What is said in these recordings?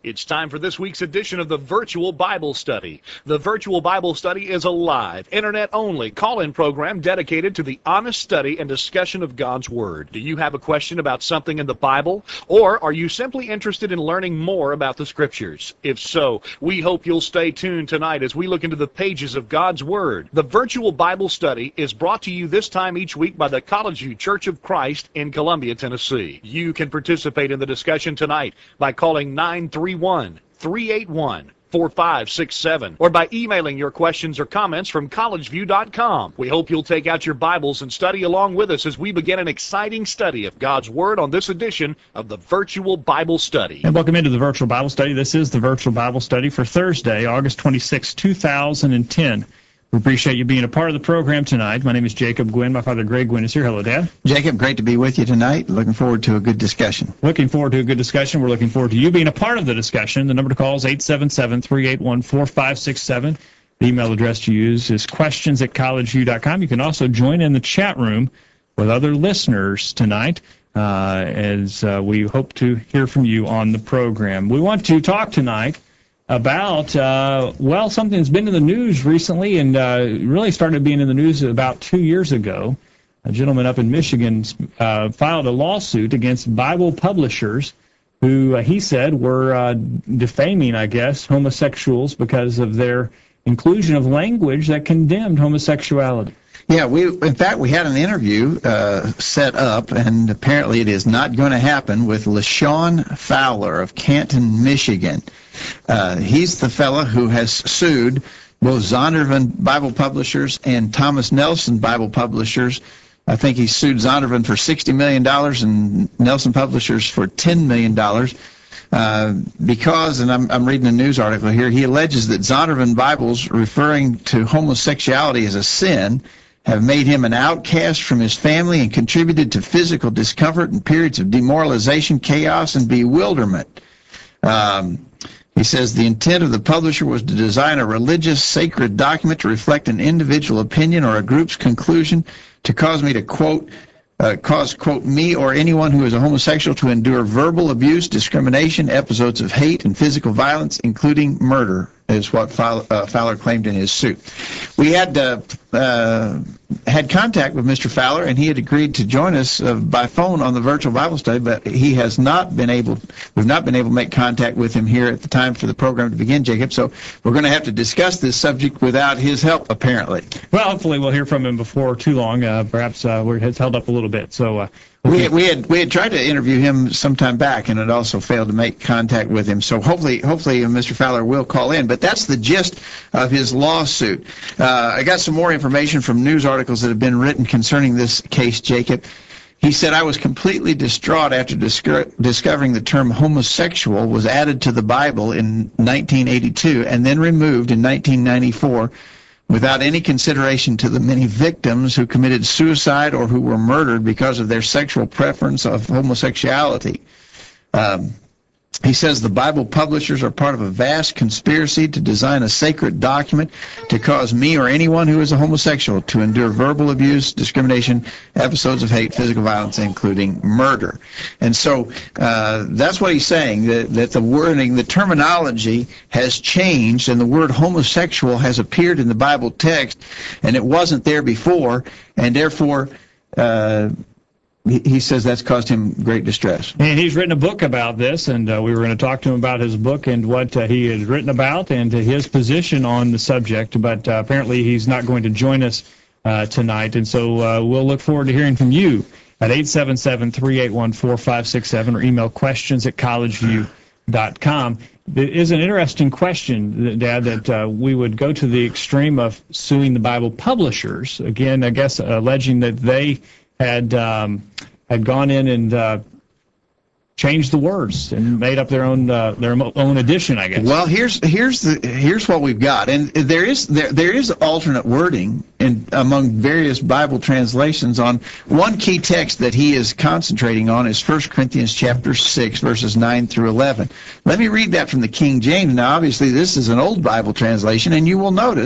It's time for this week's edition of the Virtual Bible Study. The Virtual Bible Study is a live, internet-only call-in program dedicated to the honest study and discussion of God's Word. Do you have a question about something in the Bible? Or are you simply interested in learning more about the Scriptures? If so, we hope you'll stay tuned tonight as we look into the pages of God's Word. The Virtual Bible Study is brought to you this time each week by the College View Church of Christ in Columbia, Tennessee. You can participate in the discussion tonight by calling 931-381-4567 or by emailing your questions or comments from collegeview.com. We hope you'll take out your Bibles and study along with us as we begin an exciting study of God's Word on this edition of the Virtual Bible Study. And welcome into the Virtual Bible Study. This is the Virtual Bible Study for Thursday, August 26, 2010. We appreciate you being a part of the program tonight. My name is Jacob Gwynn. My father, Greg Gwynn, is here. Hello, Dad. Jacob, great to be with you tonight. Looking forward to a good discussion. Looking forward to a good discussion. We're looking forward to you being a part of the discussion. The number to call is 877-381-4567. The email address to use is questions@collegeview.com. You can also join in the chat room with other listeners tonight as we hope to hear from you on the program. We want to talk tonight about, something that's been in the news recently and really started being in the news about 2 years ago. A gentleman up in Michigan filed a lawsuit against Bible publishers who he said were defaming, I guess, homosexuals because of their inclusion of language that condemned homosexuality. Yeah, in fact, we had an interview set up, and apparently it is not going to happen, with LaShawn Fowler of Canton, Michigan. He's the fellow who has sued both Zondervan Bible Publishers and Thomas Nelson Bible Publishers. I think he sued Zondervan for $60 million and Nelson Publishers for $10 million because, and I'm reading a news article here, he alleges that Zondervan Bibles, referring to homosexuality as a sin, have made him an outcast from his family and contributed to physical discomfort and periods of demoralization, chaos, and bewilderment. He says the intent of the publisher was to design a religious, sacred document to reflect an individual opinion or a group's conclusion, to cause me to quote, me or anyone who is a homosexual to endure verbal abuse, discrimination, episodes of hate, and physical violence, including murder, is what Fowler claimed in his suit. We had contact with Mr. Fowler, and he had agreed to join us by phone on the Virtual Bible Study, but we've not been able to make contact with him here at the time for the program to begin, Jacob, so we're going to have to discuss this subject without his help, apparently. Well, hopefully we'll hear from him before too long. Perhaps it's held up a little bit, so... We had tried to interview him some time back, and it also failed to make contact with him. So hopefully Mr. Fowler will call in. But that's the gist of his lawsuit. I got some more information from news articles that have been written concerning this case, Jacob. He said, I was completely distraught after discovering the term homosexual was added to the Bible in 1982 and then removed in 1994. Without any consideration to the many victims who committed suicide or who were murdered because of their sexual preference of homosexuality. He says the Bible publishers are part of a vast conspiracy to design a sacred document to cause me or anyone who is a homosexual to endure verbal abuse, discrimination, episodes of hate, physical violence, including murder. And so that's what he's saying, that the wording, the terminology has changed, and the word homosexual has appeared in the Bible text, and it wasn't there before, and therefore... he says that's caused him great distress. And he's written a book about this, and we were going to talk to him about his book and what he has written about and his position on the subject, but apparently he's not going to join us tonight, and so we'll look forward to hearing from you at 877-381-4567 or email questions@collegeview.com. It is an interesting question, Dad, that we would go to the extreme of suing the Bible publishers, again, I guess alleging that they had gone in and changed the words and made up their own edition, I guess. Well, here's what we've got, and there is alternate wording among various Bible translations. On one key text that he is concentrating on is 1 Corinthians chapter 6, verses 9 through 11. Let me read that from the King James. Now, obviously, this is an old Bible translation, and you will notice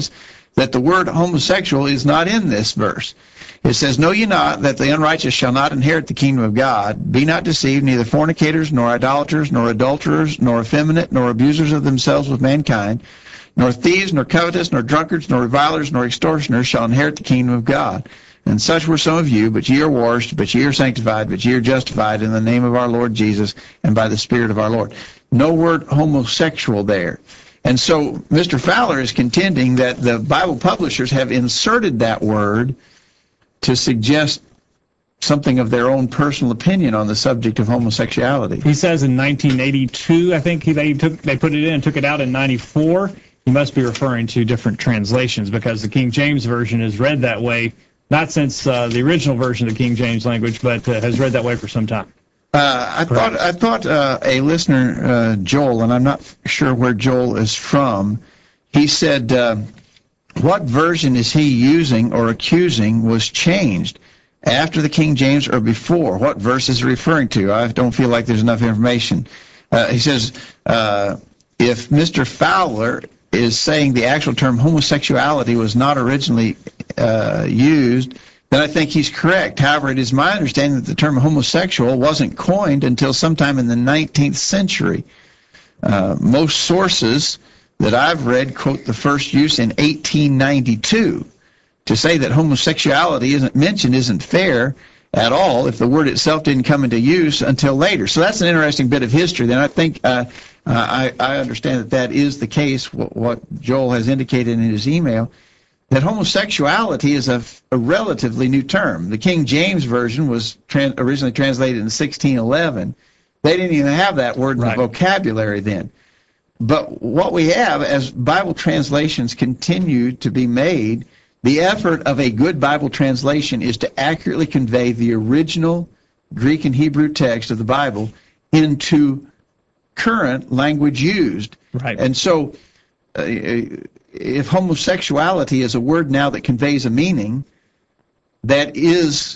that the word homosexual is not in this verse. It says, "Know ye not that the unrighteous shall not inherit the kingdom of God? Be not deceived, neither fornicators, nor idolaters, nor adulterers, nor effeminate, nor abusers of themselves with mankind, nor thieves, nor covetous, nor drunkards, nor revilers, nor extortioners shall inherit the kingdom of God. And such were some of you, but ye are washed, but ye are sanctified, but ye are justified in the name of our Lord Jesus and by the Spirit of our Lord." No word homosexual there. And so Mr. Fowler is contending that the Bible publishers have inserted that word to suggest something of their own personal opinion on the subject of homosexuality. He says in 1982, I think they put it in and took it out in 94. He must be referring to different translations, because the King James Version is read that way, not since the original version of the King James language, but has read that way for some time. I thought a listener, Joel, and I'm not sure where Joel is from, he said, what version is he using or accusing was changed after the King James or before? What verse is he referring to? I don't feel like there's enough information. He says, if Mr. Fowler is saying the actual term homosexuality was not originally used, then I think he's correct. However, it is my understanding that the term homosexual wasn't coined until sometime in the 19th century. Most sources that I've read quote the first use in 1892. To say that homosexuality isn't mentioned isn't fair at all if the word itself didn't come into use until later. So that's an interesting bit of history. Then I think I understand that is the case, what Joel has indicated in his email, that homosexuality is a relatively new term. The King James Version was originally translated in 1611. They didn't even have that word in the vocabulary then. But what we have, as Bible translations continue to be made, the effort of a good Bible translation is to accurately convey the original Greek and Hebrew text of the Bible into current language used. Right. And so if homosexuality is a word now that conveys a meaning that is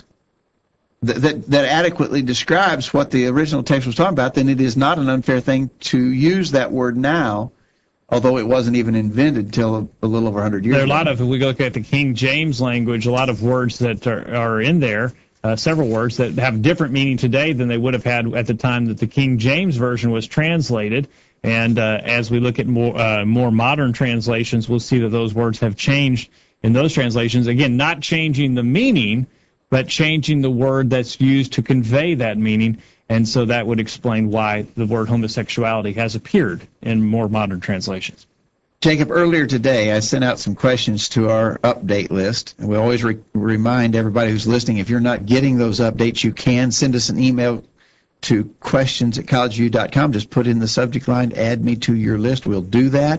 that adequately describes what the original text was talking about, then it is not an unfair thing to use that word now, although it wasn't even invented till a little over 100 years ago. There are a lot of, if we look at the King James language, a lot of words that are in there, several words that have different meaning today than they would have had at the time that the King James Version was translated. And as we look at more modern translations, we'll see that those words have changed in those translations. Again, not changing the meaning, but changing the word that's used to convey that meaning. And so that would explain why the word homosexuality has appeared in more modern translations. Jacob, earlier today I sent out some questions to our update list. And we always remind everybody who's listening, if you're not getting those updates, you can send us an email to questions@collegeview.com. Just put in the subject line, "Add me to your list." We'll do that.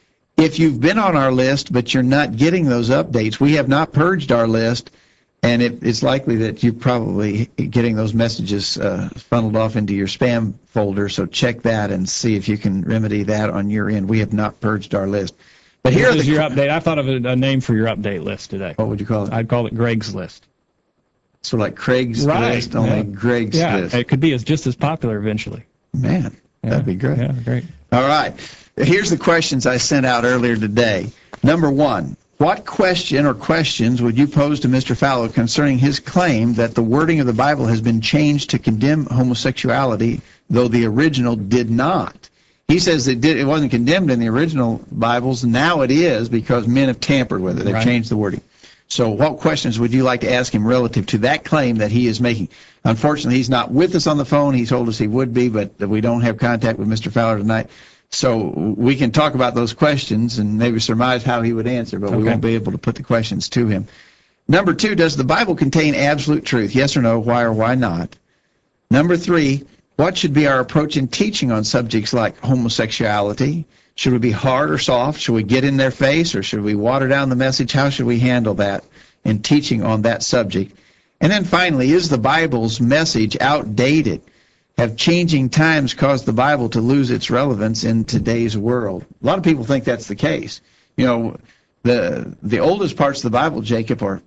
If you've been on our list but you're not getting those updates, we have not purged our list. And it's likely that you're probably getting those messages funneled off into your spam folder, so check that and see if you can remedy that on your end. We have not purged our list. But here is your update. I thought of a name for your update list today. What would you call it? I'd call it Greg's List. So like Craig's List, only Greg's List. It could be just as popular eventually. Man, that'd be great. Yeah, great. All right. Here's the questions I sent out earlier today. Number one, what question or questions would you pose to Mr. Fowler concerning his claim that the wording of the Bible has been changed to condemn homosexuality, though the original did not? He says it wasn't condemned in the original Bibles. Now it is because men have tampered with it. They've changed the wording. So what questions would you like to ask him relative to that claim that he is making? Unfortunately, he's not with us on the phone. He told us he would be, but we don't have contact with Mr. Fowler tonight. So we can talk about those questions and maybe surmise how he would answer, but we won't be able to put the questions to him. Number two, does the Bible contain absolute truth? Yes or no, why or why not? Number three, what should be our approach in teaching on subjects like homosexuality? Should we be hard or soft? Should we get in their face, or should we water down the message? How should we handle that in teaching on that subject? And then finally, is the Bible's message outdated? Have changing times caused the Bible to lose its relevance in today's world? A lot of people think that's the case. You know, the oldest parts of the Bible, Jacob, are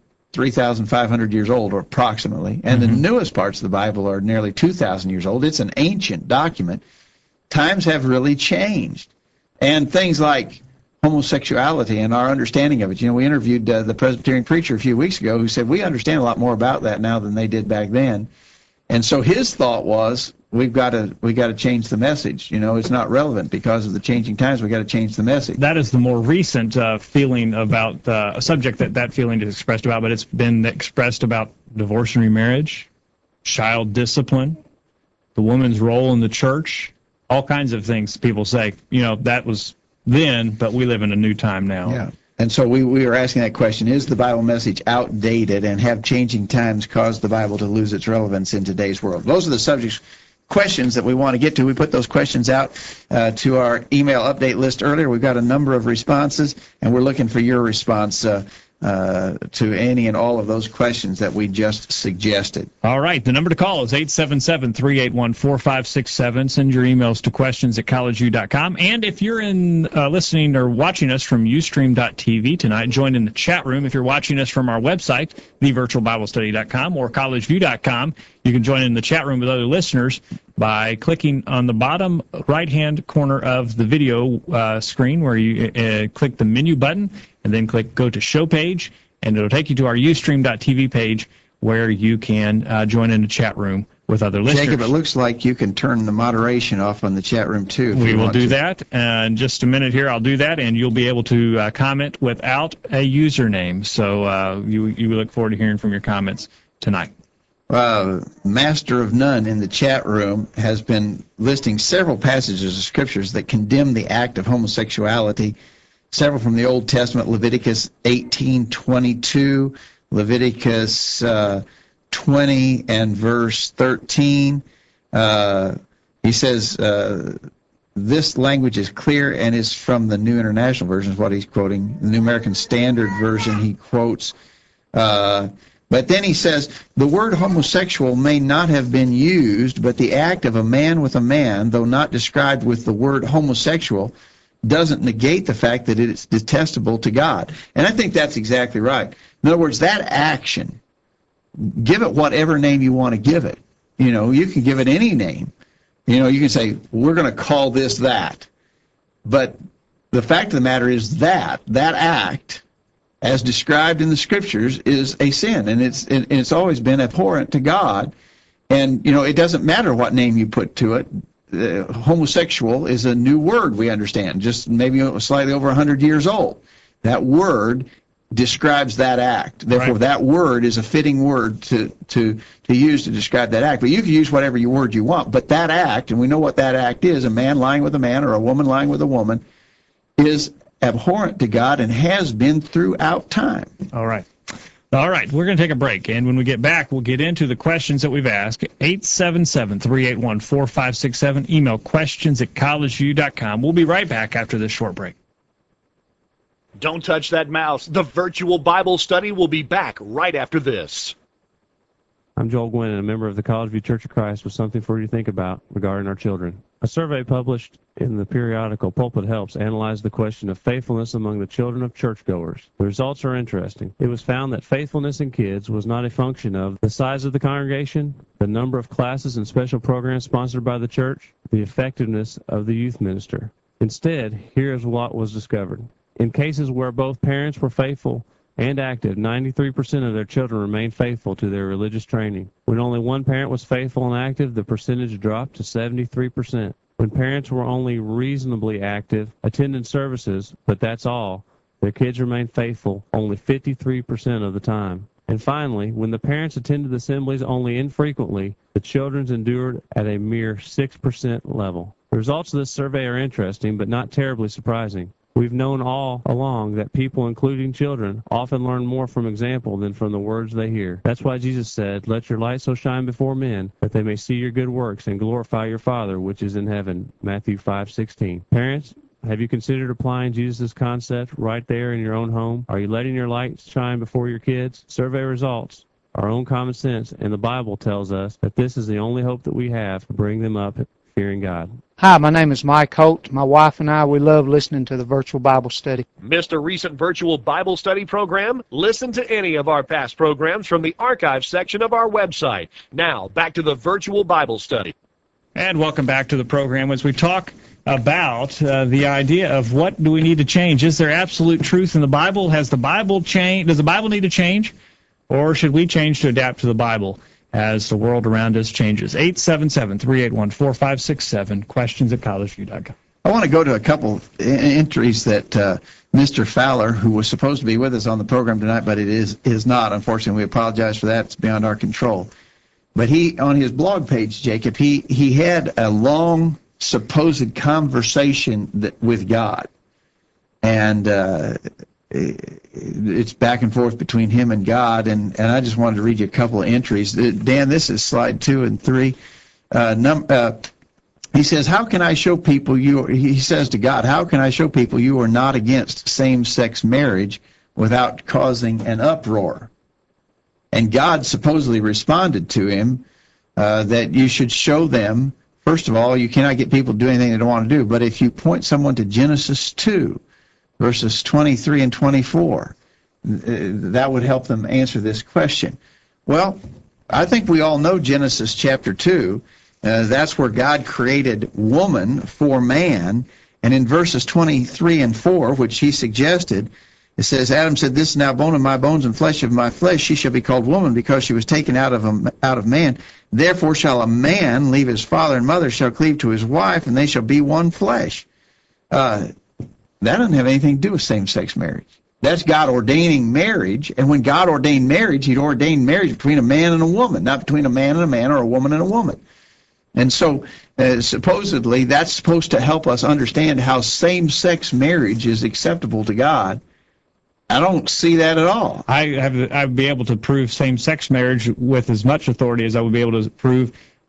3,500 years old, or approximately, and the newest parts of the Bible are nearly 2,000 years old. It's an ancient document. Times have really changed, and things like homosexuality and our understanding of it. You know, we interviewed the Presbyterian preacher a few weeks ago who said we understand a lot more about that now than they did back then. And so his thought was, we got to change the message. You know, it's not relevant because of the changing times. We got to change the message. That is the more recent feeling about a subject that feeling is expressed about, but it's been expressed about divorce and remarriage, child discipline, the woman's role in the church, all kinds of things people say. You know, that was then, but we live in a new time now. Yeah. And so we were asking that question, is the Bible message outdated, and have changing times caused the Bible to lose its relevance in today's world? Those are the questions that we want to get to. We put those questions out to our email update list earlier. We've got a number of responses, and we're looking for your response to any and all of those questions that we just suggested. All right. The number to call is 877-381-4567. Send your emails to questions@collegeview.com. And if you're listening or watching us from Ustream.tv tonight, join in the chat room. If you're watching us from our website, thevirtualbiblestudy.com or collegeview.com, you can join in the chat room with other listeners by clicking on the bottom right-hand corner of the video screen where you click the menu button and then click Go to Show Page, and it'll take you to our Ustream.tv page where you can join in the chat room with other listeners. Jacob, it looks like you can turn the moderation off on the chat room, too. We will do that. In just a minute here, I'll do that, and you'll be able to comment without a username. So you look forward to hearing from your comments tonight. Master of None in the chat room has been listing several passages of scriptures that condemn the act of homosexuality, several from the Old Testament, Leviticus 18:22, Leviticus 20 and verse 13. He says this language is clear and is from the New International Version, is what he's quoting. The New American Standard Version he quotes. But then he says, the word homosexual may not have been used, but the act of a man with a man, though not described with the word homosexual, doesn't negate the fact that it's detestable to God. And I think that's exactly right. In other words, that action, give it whatever name you want to give it. You know, you can give it any name. You know, you can say, we're going to call this that. But the fact of the matter is that act, as described in the Scriptures, is a sin, and it's always been abhorrent to God. And, you know, it doesn't matter what name you put to it. Homosexual is a new word, we understand, just maybe slightly over 100 years old. That word describes that act. Therefore, right, that word is a fitting word to use to describe that act. But you can use whatever word you want. But that act, and we know what that act is, a man lying with a man or a woman lying with a woman, is abhorrent to God and has been throughout time. All right. All right, we're going to take a break, and when we get back, we'll get into the questions that we've asked. 877-381-4567. Email questions@collegeview.com. We'll be right back after this short break. Don't touch that mouse. The virtual Bible study will be back right after this. I'm Joel Gwynn, and a member of the College View Church of Christ with something for you to think about regarding our children. A survey published in the periodical Pulpit Helps analyzed the question of faithfulness among the children of churchgoers. The results are interesting. It was found that faithfulness in kids was not a function of the size of the congregation, the number of classes and special programs sponsored by the church, the effectiveness of the youth minister. Instead, here is what was discovered. In cases where both parents were faithful and active, 93% of their children remained faithful to their religious training. When only one parent was faithful and active, the percentage dropped to 73%. When parents were only reasonably active, attended services, but that's all, their kids remained faithful only 53% of the time. And finally, when the parents attended assemblies only infrequently, the children endured at a mere 6% level. The results of this survey are interesting, but not terribly surprising. We've known all along that people, including children, often learn more from example than from the words they hear. That's why Jesus said, "Let your light so shine before men, that they may see your good works and glorify your Father which is in heaven." Matthew 5:16. Parents, have you considered applying Jesus' concept right there in your own home? Are you letting your light shine before your kids? Survey results, our own common sense, and the Bible tells us that this is the only hope that we have to bring them up fearing God. Hi, my name is Mike Holt. My wife and I, we love listening to the virtual Bible study. Missed a recent virtual Bible study program? Listen to any of our past programs from the archive section of our website. Now, back to the virtual Bible study. And welcome back to the program as we talk about the idea of what do we need to change. Is there absolute truth in the Bible? Has the Bible changed? Does the Bible need to change? Or should we change to adapt to the Bible as the world around us changes? 877-381-4567, questions@collegeview.com. I want to go to a couple entries that Mr. Fowler, who was supposed to be with us on the program tonight, but it is not. Unfortunately, we apologize for that. It's beyond our control. But he, on his blog page, Jacob, he had a long supposed conversation with God. And it's back and forth between him and God. And I just wanted to read you a couple of entries. Dan, this is slide 2 and 3. He says, how can I show people he says to God, how can I show people you are not against same-sex marriage without causing an uproar? And God supposedly responded to him that you should show them, first of all, you cannot get people to do anything they don't want to do, but if you point someone to Genesis 2, verses 23 and 24, that would help them answer this question. Well, I think we all know Genesis chapter 2. That's where God created woman for man. And in verses 23 and 4, which he suggested, it says, Adam said, this is now bone of my bones and flesh of my flesh. She shall be called woman because she was taken out of man. Therefore shall a man leave his father and mother, shall cleave to his wife, and they shall be one flesh. That doesn't have anything to do with same-sex marriage. That's God ordaining marriage. And when God ordained marriage, he'd ordained marriage between a man and a woman, not between a man and a man or a woman and a woman. And so, supposedly, that's supposed to help us understand how same-sex marriage is acceptable to God. I don't see that at all. I'd be able to prove same-sex marriage with as much authority as I would be able to prove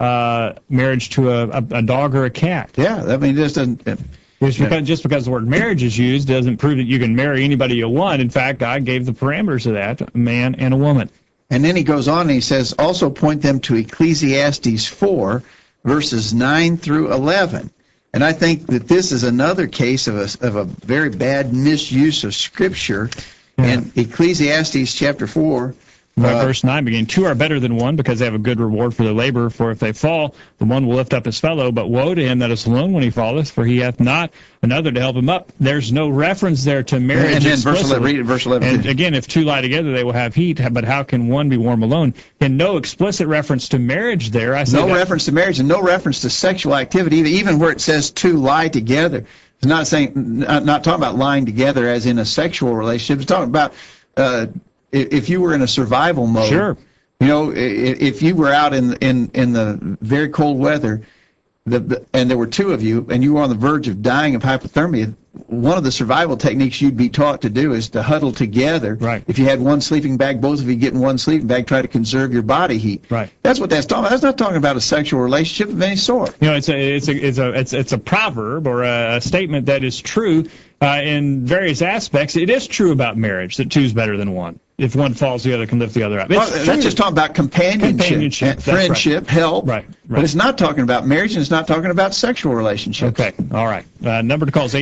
marriage to a dog or a cat. Yeah, I mean, this doesn't... Just because the word marriage is used doesn't prove that you can marry anybody you want. In fact, God gave the parameters of that, a man and a woman. And then he goes on and he says, also point them to Ecclesiastes 4, verses 9 through 11. And I think that this is another case of a very bad misuse of Scripture. Yeah. In Ecclesiastes chapter 4, verse 9 beginning, 2 are better than one because they have a good reward for their labor. For if they fall, the one will lift up his fellow. But woe to him that is alone when he falleth, for he hath not another to help him up. There's no reference there to marriage. And then verse 11, read verse 11. And again, if two lie together, they will have heat. But how can one be warm alone? And no explicit reference to marriage there. No reference to marriage and no reference to sexual activity, even where it says two lie together. It's not talking about lying together as in a sexual relationship. It's talking about if you were in a survival mode. Sure. You know, if you were out in the very cold weather, and there were two of you, and you were on the verge of dying of hypothermia, one of the survival techniques you'd be taught to do is to huddle together. Right. If you had one sleeping bag, both of you get in one sleeping bag, try to conserve your body heat. Right. That's what that's talking about. That's not talking about a sexual relationship of any sort. You know, it's a proverb or a statement that is true in various aspects. It is true about marriage that two's better than one. If one falls, the other can lift the other up. That's just talking about companionship friendship, right. help. Right. But it's not talking about marriage, and it's not talking about sexual relationships. Okay. All right. Number to call is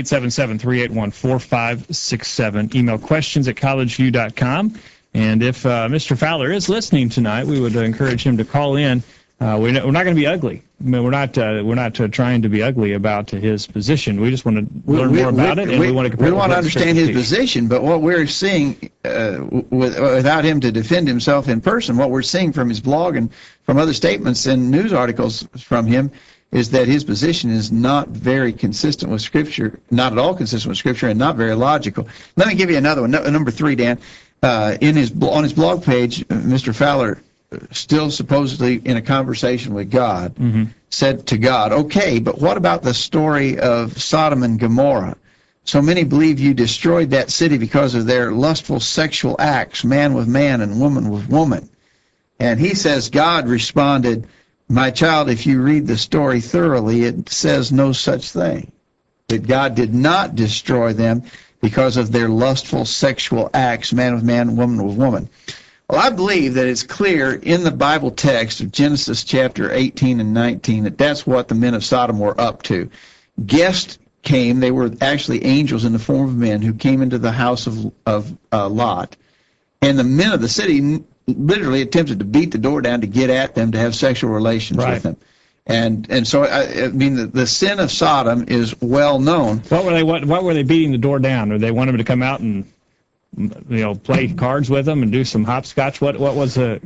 877-381-4567. Email questions@collegeview.com. And if Mr. Fowler is listening tonight, we would encourage him to call in. We're not going to be ugly. I mean, we're not trying to be ugly about his position. We just want to learn more about it, and we want to compare. We want to understand his position, but what we're seeing, without him to defend himself in person, what we're seeing from his blog and from other statements and news articles from him is that his position is not very consistent with Scripture, not at all consistent with Scripture, and not very logical. Let me give you another one, number 3, Dan. On his blog page, Mr. Fowler, still supposedly in a conversation with God, said to God, okay, but what about the story of Sodom and Gomorrah? So many believe you destroyed that city because of their lustful sexual acts, man with man and woman with woman. And he says God responded, my child, if you read the story thoroughly, it says no such thing. That God did not destroy them because of their lustful sexual acts, man with man, woman with woman. Well, I believe that it's clear in the Bible text of Genesis chapter 18 and 19 that that's what the men of Sodom were up to. Guests came, they were actually angels in the form of men who came into the house of Lot. And the men of the city literally attempted to beat the door down to get at them, to have sexual relations with them. And so I mean the sin of Sodom is well known. What were they beating the door down? Or they want him to come out and play cards with them and do some hopscotch? What was the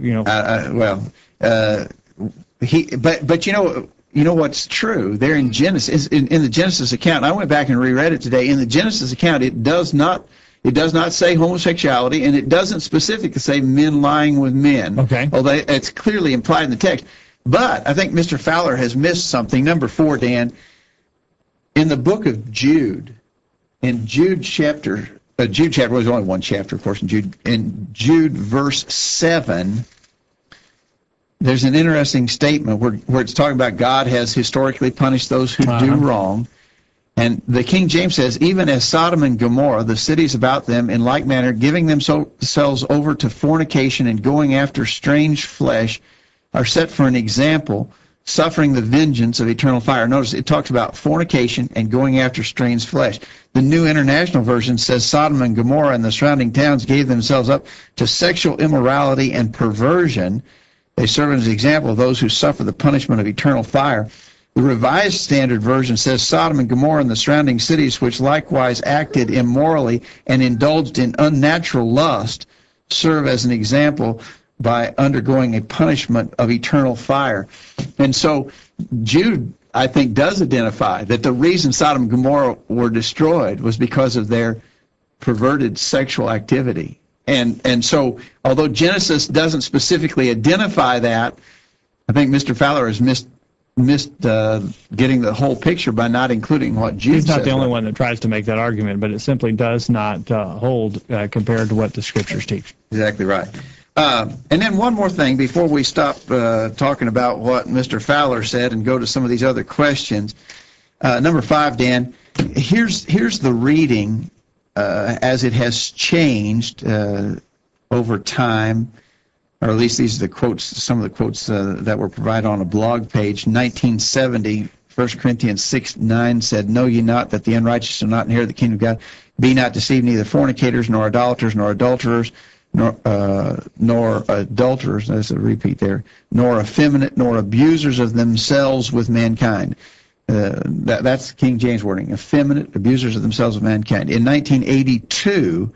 But you know what's true there in Genesis, in the Genesis account. I went back and reread it today. In the Genesis account, it does not say homosexuality, and it doesn't specifically say men lying with men. Okay. Although it's clearly implied in the text. But I think Mr. Fowler has missed something. Number 4, Dan, in the book of Jude, in Jude chapter was only one chapter, of course. In Jude verse 7. There's an interesting statement where it's talking about God has historically punished those who do wrong. And the King James says, even as Sodom and Gomorrah, the cities about them, in like manner, giving themselves over to fornication and going after strange flesh, are set for an example, suffering the vengeance of eternal fire. Notice it talks about fornication and going after strange flesh. The New International Version says Sodom and Gomorrah and the surrounding towns gave themselves up to sexual immorality and perversion. They serve as an example of those who suffer the punishment of eternal fire. The Revised Standard Version says Sodom and Gomorrah and the surrounding cities, which likewise acted immorally and indulged in unnatural lust, serve as an example by undergoing a punishment of eternal fire. And so Jude, I think, does identify that the reason Sodom and Gomorrah were destroyed was because of their perverted sexual activity. And so, although Genesis doesn't specifically identify that, I think Mr. Fowler has missed getting the whole picture by not including what Jude says. He's not the only one that tries to make that argument, but it simply does not hold compared to what the Scriptures teach. Exactly right. And then one more thing before we stop talking about what Mr. Fowler said and go to some of these other questions. Number 5, Dan, here's the reading as it has changed over time, or at least these are the quotes, some of the quotes that were provided on a blog page. 1970, 1 Corinthians 6:9 said, "Know ye not that the unrighteous shall not inherit the kingdom of God? Be not deceived, neither fornicators, nor idolaters, nor adulterers, nor adulterers," that's a repeat there, "nor effeminate, nor abusers of themselves with mankind." That's King James wording, effeminate, abusers of themselves with mankind. In 1982,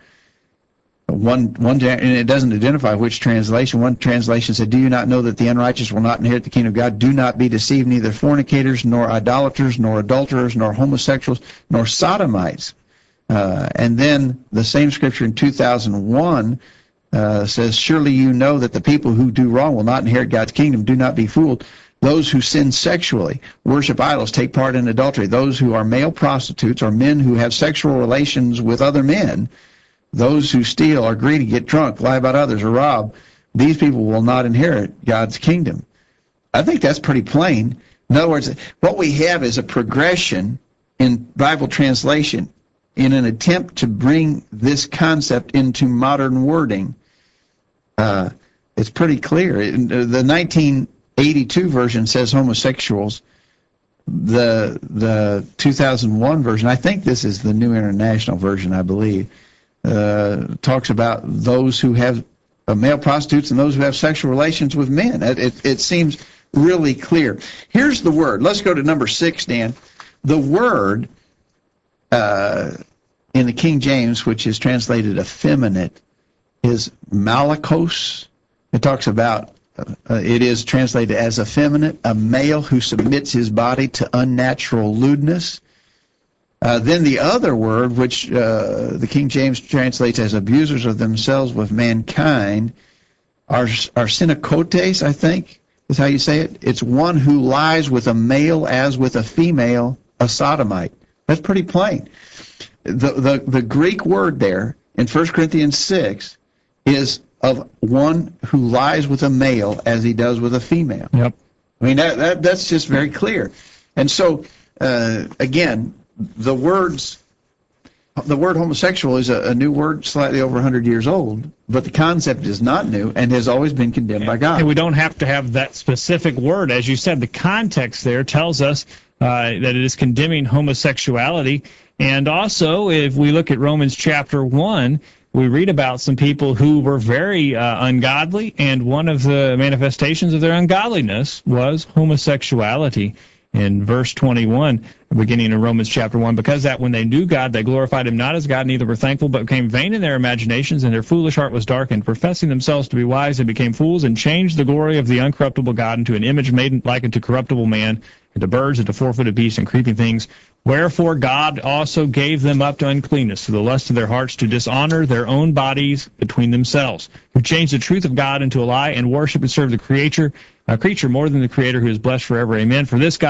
and it doesn't identify which translation, one translation said, "Do you not know that the unrighteous will not inherit the kingdom of God? Do not be deceived, neither fornicators, nor idolaters, nor adulterers, nor homosexuals, nor sodomites." And then the same scripture in 2001 says, "Surely you know that the people who do wrong will not inherit God's kingdom. Do not be fooled. Those who sin sexually, worship idols, take part in adultery, those who are male prostitutes or men who have sexual relations with other men, those who steal, are greedy, get drunk, lie about others, or rob, these people will not inherit God's kingdom." I think that's pretty plain. In other words, what we have is a progression in Bible translation in an attempt to bring this concept into modern wording. It's pretty clear. The 1982 version says homosexuals. The 2001 version, I think this is the New International Version, I believe, talks about those who have male prostitutes and those who have sexual relations with men. It seems really clear. Here's the word. Let's go to number 6, Dan. The word in the King James, which is translated effeminate, is malakos. It talks about, it is translated as effeminate, a male who submits his body to unnatural lewdness. Then the other word, which the King James translates as abusers of themselves with mankind, arsenokotes, I think, is how you say it. It's one who lies with a male as with a female, a sodomite. That's pretty plain. The Greek word there in 1 Corinthians 6 is of one who lies with a male as he does with a female. Yep. I mean, that's just very clear. And so, again, the word homosexual is a new word, slightly over 100 years old, but the concept is not new and has always been condemned by God. And we don't have to have that specific word. As you said, the context there tells us that it is condemning homosexuality. And also, if we look at Romans chapter 1, we read about some people who were very ungodly, and one of the manifestations of their ungodliness was homosexuality. In verse 21, beginning in Romans chapter 1, because that when they knew God, they glorified him not as God, neither were thankful, but became vain in their imaginations, and their foolish heart was darkened. Professing themselves to be wise, they became fools, and changed the glory of the uncorruptible God into an image made like unto corruptible man, and to birds, and to four-footed beasts, and creeping things. Wherefore God also gave them up to uncleanness, to the lust of their hearts, to dishonor their own bodies between themselves, who changed the truth of God into a lie, and worship and serve the creature more than the Creator, who is blessed forever. Amen. For this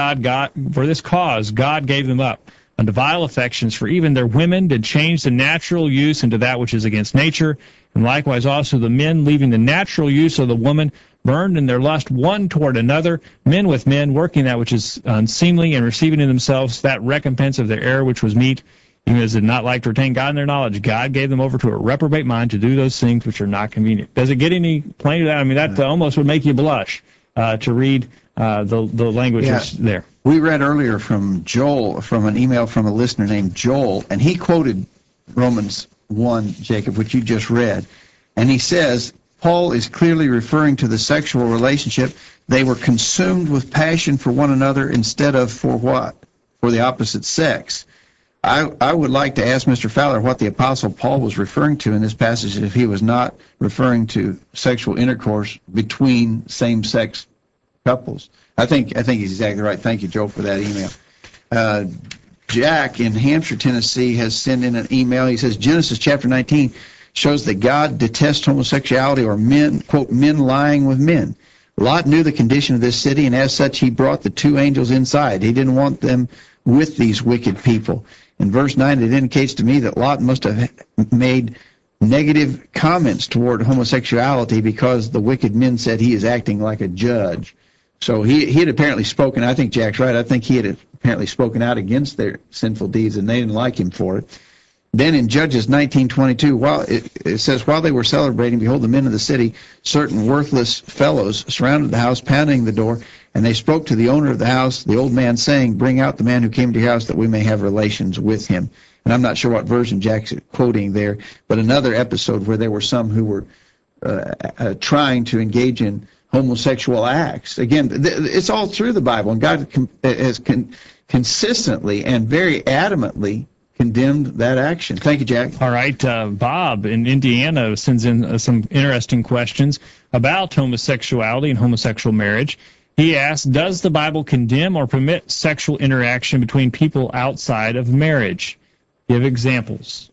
cause God gave them up unto vile affections, for even their women did change the natural use into that which is against nature, and likewise also the men, leaving the natural use of the woman, burned in their lust one toward another, men with men, working that which is unseemly, and receiving in themselves that recompense of their error which was meet, even as they did not like to retain God in their knowledge. God gave them over to a reprobate mind to do those things which are not convenient. Does it get any plainer than that? I mean, that almost would make you blush to read the language there. We read earlier from Joel, from an email from a listener named Joel, and he quoted Romans 1, Jacob, which you just read, and he says, Paul is clearly referring to the sexual relationship. They were consumed with passion for one another instead of for what? For the opposite sex. I would like to ask Mr. Fowler what the Apostle Paul was referring to in this passage, if he was not referring to sexual intercourse between same-sex couples. I think he's exactly right. Thank you, Joe, for that email. Jack in Hampshire, Tennessee, has sent in an email. He says, Genesis chapter 19 shows that God detests homosexuality, or men, quote, men lying with men. Lot knew the condition of this city, and as such, he brought the two angels inside. He didn't want them with these wicked people. In verse 9, it indicates to me that Lot must have made negative comments toward homosexuality because the wicked men said he is acting like a judge. So he had apparently spoken, I think Jack's right, I think he had apparently spoken out against their sinful deeds, and they didn't like him for it. Then in Judges 19:22, it says, while they were celebrating, behold, the men of the city, certain worthless fellows, surrounded the house, pounding the door, and they spoke to the owner of the house, the old man, saying, bring out the man who came to your house, that we may have relations with him. And I'm not sure what version Jack's quoting there, but another episode where there were some who were trying to engage in homosexual acts. Again, it's all through the Bible, and God has consistently and very adamantly condemned that action. Thank you, Jack. All right. Bob in Indiana sends in some interesting questions about homosexuality and homosexual marriage. He asks, does the Bible condemn or permit sexual interaction between people outside of marriage? Give examples.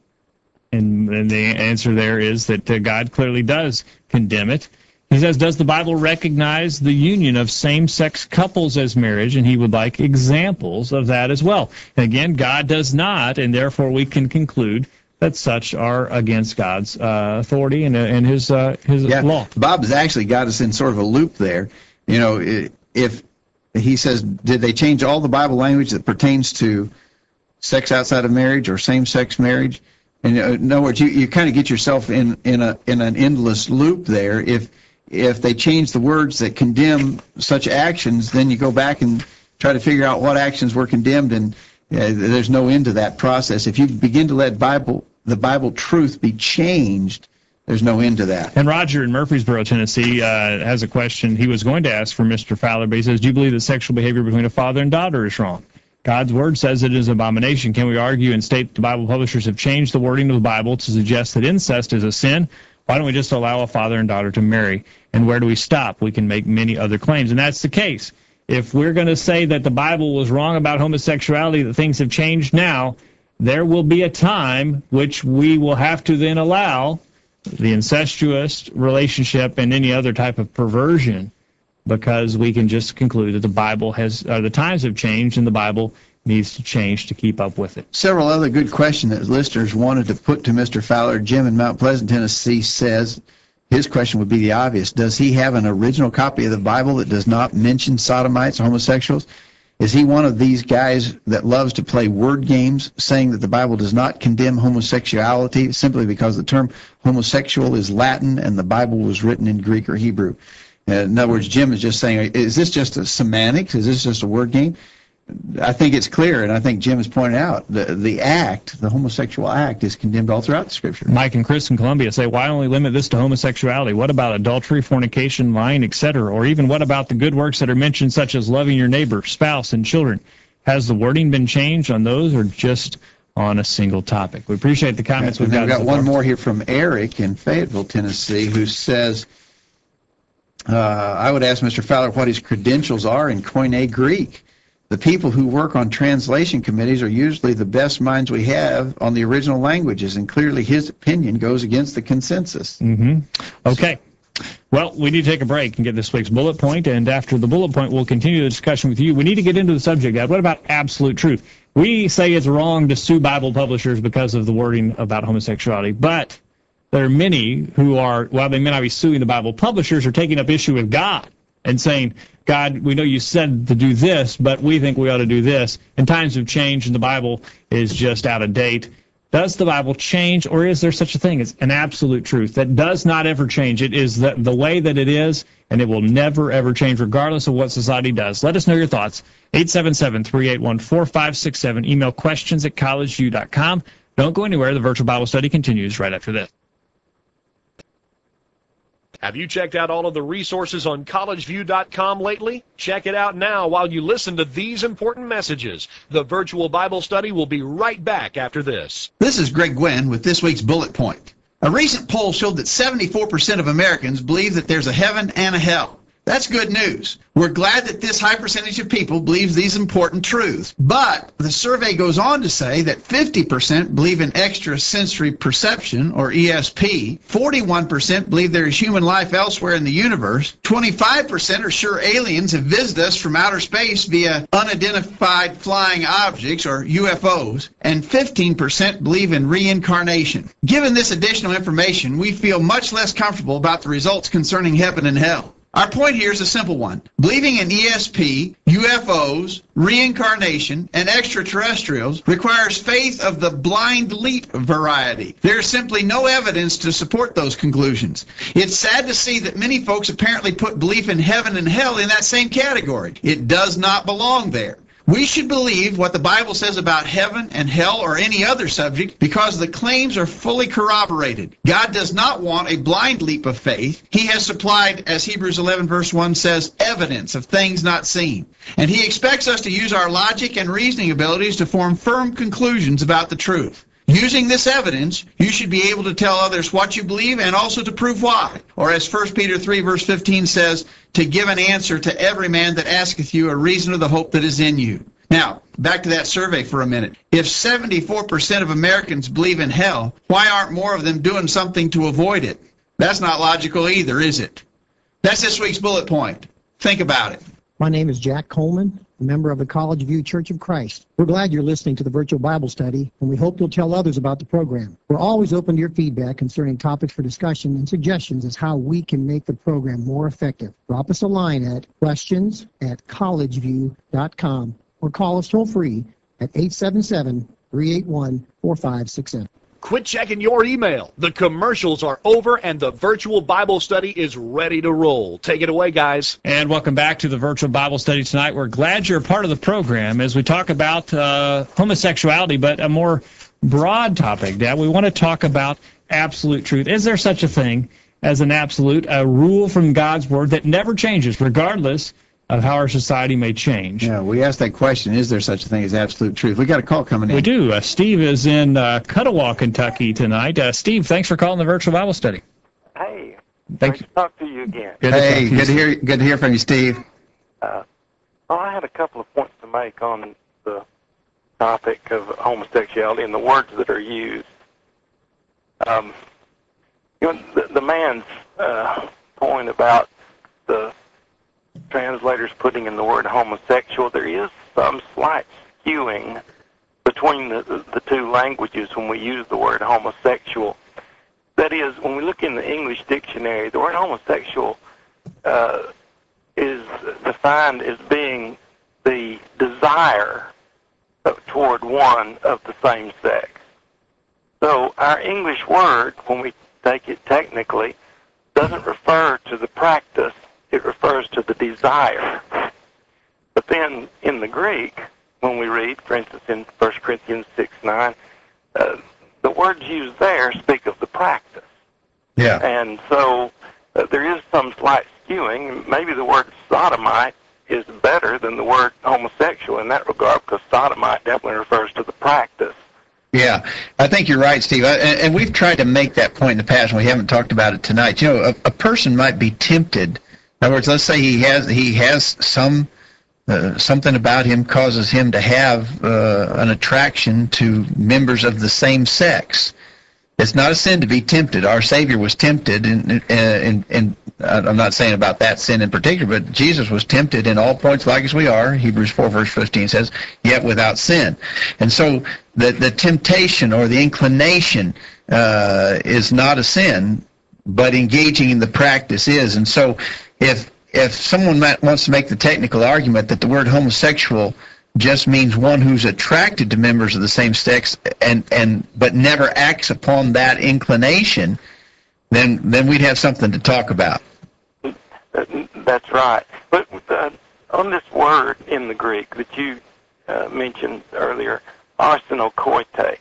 And the answer there is that God clearly does condemn it. He says, does the Bible recognize the union of same-sex couples as marriage? And he would like examples of that as well. And again, God does not, and therefore we can conclude that such are against God's authority and his law. Bob has actually got us in sort of a loop there. You know, if he says, did they change all the Bible language that pertains to sex outside of marriage or same-sex marriage? And in other words, you kind of get yourself in an endless loop there. If they change the words that condemn such actions, then you go back and try to figure out what actions were condemned, and there's no end to that process. If you begin to let the Bible truth be changed, there's no end to that. And Roger in Murfreesboro, Tennessee, has a question he was going to ask for Mr. Fowler, but he says, do you believe that sexual behavior between a father and daughter is wrong? God's word says it is an abomination. Can we argue and state that the Bible publishers have changed the wording of the Bible to suggest that incest is a sin? Why don't we just allow a father and daughter to marry? And where do we stop? We can make many other claims, and that's the case. If we're going to say that the Bible was wrong about homosexuality, that things have changed now, there will be a time which we will have to then allow the incestuous relationship and any other type of perversion, because we can just conclude that the Bible the times have changed, and the Bible needs to change to keep up with it. Several other good questions that listeners wanted to put to Mr. Fowler. Jim in Mount Pleasant, Tennessee says, his question would be the obvious. Does he have an original copy of the Bible that does not mention sodomites, homosexuals? Is he one of these guys that loves to play word games, saying that the Bible does not condemn homosexuality simply because the term homosexual is Latin and the Bible was written in Greek or Hebrew? In other words, Jim is just saying, is this just a semantics? Is this just a word game? I think it's clear, and I think Jim has pointed out, the homosexual act is condemned all throughout the Scripture. Mike and Chris in Columbia say, why only limit this to homosexuality? What about adultery, fornication, lying, etc.? Or even what about the good works that are mentioned, such as loving your neighbor, spouse, and children? Has the wording been changed on those, or just on a single topic? We appreciate the comments we've got. We've got one more here from Eric in Fayetteville, Tennessee, who says, I would ask Mr. Fowler what his credentials are in Koine Greek. The people who work on translation committees are usually the best minds we have on the original languages, and clearly his opinion goes against the consensus. Okay. Well, we need to take a break and get this week's bullet point, and after the bullet point, we'll continue the discussion with you. We need to get into the subject, Dad. What about absolute truth? We say it's wrong to sue Bible publishers because of the wording about homosexuality, but there are many who are, while they may not be suing the Bible publishers, are taking up issue with God and saying, God, we know you said to do this, but we think we ought to do this. And times have changed, and the Bible is just out of date. Does the Bible change, or is there such a thing as an absolute truth that does not ever change? It is the way that it is, and it will never, ever change, regardless of what society does. Let us know your thoughts. 877-381-4567. Email questions@collegeview.com. Don't go anywhere. The virtual Bible study continues right after this. Have you checked out all of the resources on collegeview.com lately? Check it out now while you listen to these important messages. The virtual Bible study will be right back after this. This is Greg Gwynn with this week's bullet point. A recent poll showed that 74% of Americans believe that there's a heaven and a hell. That's good news. We're glad that this high percentage of people believes these important truths. But the survey goes on to say that 50% believe in extrasensory perception, or ESP. 41% believe there is human life elsewhere in the universe. 25% are sure aliens have visited us from outer space via unidentified flying objects, or UFOs. And 15% believe in reincarnation. Given this additional information, we feel much less comfortable about the results concerning heaven and hell. Our point here is a simple one. Believing in ESP, UFOs, reincarnation, and extraterrestrials requires faith of the blind leap variety. There is simply no evidence to support those conclusions. It's sad to see that many folks apparently put belief in heaven and hell in that same category. It does not belong there. We should believe what the Bible says about heaven and hell or any other subject because the claims are fully corroborated. God does not want a blind leap of faith. He has supplied, as Hebrews 11 verse 1 says, evidence of things not seen. And he expects us to use our logic and reasoning abilities to form firm conclusions about the truth. Using this evidence, you should be able to tell others what you believe and also to prove why. Or as 1 Peter 3 verse 15 says, to give an answer to every man that asketh you a reason of the hope that is in you. Now, back to that survey for a minute. If 74% of Americans believe in hell, why aren't more of them doing something to avoid it? That's not logical either, is it? That's this week's bullet point. Think about it. My name is Jack Coleman, a member of the College View Church of Christ. We're glad you're listening to the virtual Bible study, and we hope you'll tell others about the program. We're always open to your feedback concerning topics for discussion and suggestions as how we can make the program more effective. Drop us a line at questions@collegeview.com or call us toll-free at 877-381-4567. Quit checking your email. The commercials are over and the virtual Bible study is ready to roll. Take it away, guys. And welcome back to the virtual Bible study tonight. We're glad you're a part of the program as we talk about homosexuality, but a more broad topic, Dad. We want to talk about absolute truth. Is there such a thing as an absolute, a rule from God's Word that never changes, regardless of how our society may change? Yeah, we asked that question, is there such a thing as absolute truth? We got a call coming in. We do. Steve is in Cuttawaw, Kentucky tonight. Steve, thanks for calling the virtual Bible study. Hey, Thank nice to talk to you again. Good Hey, to talk to you. good to hear from you, Steve. Well, I had a couple of points to make on the topic of homosexuality and the words that are used. The man's point about the translators putting in the word homosexual, there is some slight skewing between the two languages when we use the word homosexual. That is, when we look in the English dictionary, the word homosexual is defined as being the desire toward one of the same sex. So our English word, when we take it technically, doesn't refer to the practice, it refers to the desire. But then in the Greek, when we read, for instance, in 1 Corinthians 6:9, the words used there speak of the practice. Yeah. And so there is some slight skewing. Maybe the word sodomite is better than the word homosexual in that regard, because sodomite definitely refers to the practice. Yeah, I think you're right, Steve. And we've tried to make that point in the past, and we haven't talked about it tonight. You know, a person might be tempted. In other words, let's say he has some something about him causes him to have an attraction to members of the same sex. It's not a sin to be tempted. Our Savior was tempted, and I'm not saying about that sin in particular, but Jesus was tempted in all points like as we are. Hebrews 4 verse 15 says, yet without sin. And so the temptation or the inclination is not a sin, but engaging in the practice is. And so if someone wants to make the technical argument that the word homosexual just means one who's attracted to members of the same sex but never acts upon that inclination, then we'd have something to talk about. That's right. But on this word in the Greek that you mentioned earlier, arsenokoites,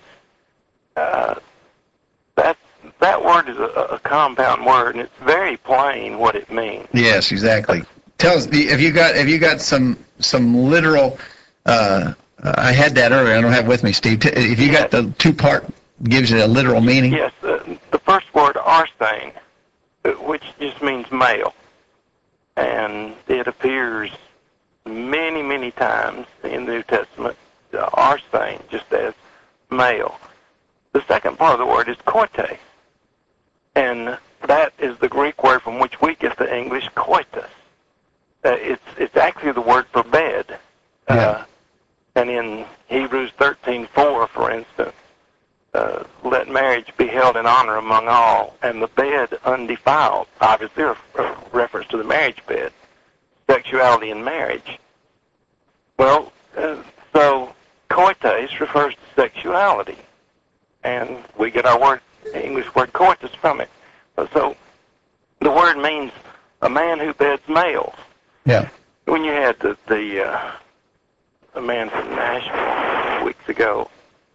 that word is a compound word, and it's very plain what it means. Yes, exactly. Tell us, have you got some literal? I had that earlier. I don't have it with me, Steve. If you got the two-part, gives it a literal meaning. Yes, the first word, arsane, which just means male, and it appears many, many times in the New Testament, arsane, just as male. The second part of the word is koites, and that is the Greek word from which we get the English coitus. It's actually the word for bed. Yeah. And in Hebrews 13:4, for instance, let marriage be held in honor among all, and the bed undefiled. Obviously, a reference to the marriage bed, sexuality in marriage. Well, so coitus refers to sexuality, and we get our English word coitus from it. So the word means a man who beds males. Yeah. When you had the man from Nashville weeks ago